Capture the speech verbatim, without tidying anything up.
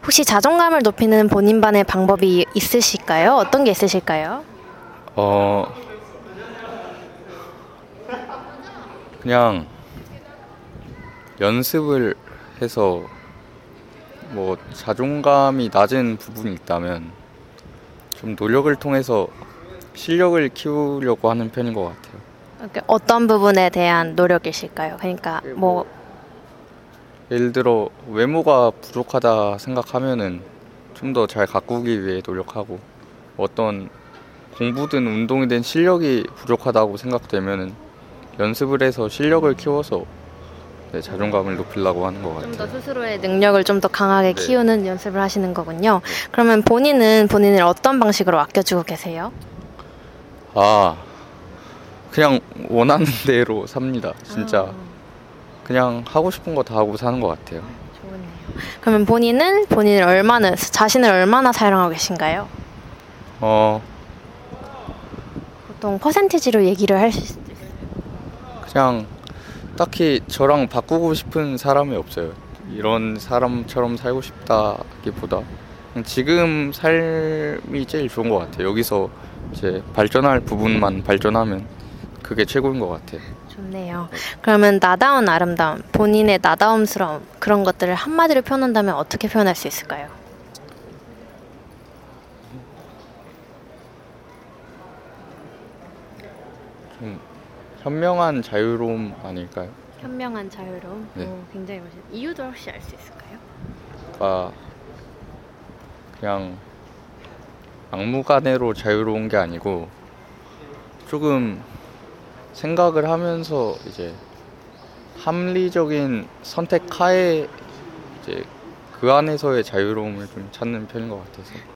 혹시 자존감을 높이는 본인만의 방법이 있으실까요? 어떤 게 있으실까요? 어, 그냥 연습을 해서 뭐 자존감이 낮은 부분이 있다면 좀 노력을 통해서 실력을 키우려고 하는 편인 것 같아요. 이렇게 어떤 부분에 대한 노력이실까요? 그러니까 뭐 예를 들어 외모가 부족하다 생각하면은 좀 더 잘 가꾸기 위해 노력하고, 어떤 공부든 운동이든 실력이 부족하다고 생각되면은 연습을 해서 실력을 키워서 네, 자존감을 높이려고 하는 것 좀 더 같아요. 스스로의 능력을 좀 더 강하게 네. 키우는 연습을 하시는 거군요. 그러면 본인은 본인을 어떤 방식으로 아껴주고 계세요? 아, 그냥 원하는 대로 삽니다. 진짜 아, 그냥 하고 싶은 거 다 하고 사는 것 같아요. 좋네요. 그러면 본인은 본인을 얼마나 자신을 얼마나 사랑하고 계신가요? 어, 보통 퍼센티지로 얘기를 할 수 있어요. 그냥 딱히 저랑 바꾸고 싶은 사람이 없어요. 이런 사람처럼 살고 싶다기보다 그냥 지금 삶이 제일 좋은 것 같아요. 여기서 이제 발전할 부분만 발전하면 그게 최고인 것 같아요. 좋네요. 그러면 나다운 아름다움, 본인의 나다움스러움 그런 것들을 한마디로 표현한다면 어떻게 표현할 수 있을까요? 좀 현명한 자유로움 아닐까요? 현명한 자유로움. 네. 오, 굉장히 멋있. 이유도 혹시 알 수 있을까요? 아, 그냥 막무가내로 자유로운 게 아니고 조금 생각을 하면서 이제 합리적인 선택하에 이제 그 안에서의 자유로움을 좀 찾는 편인 것 같아서.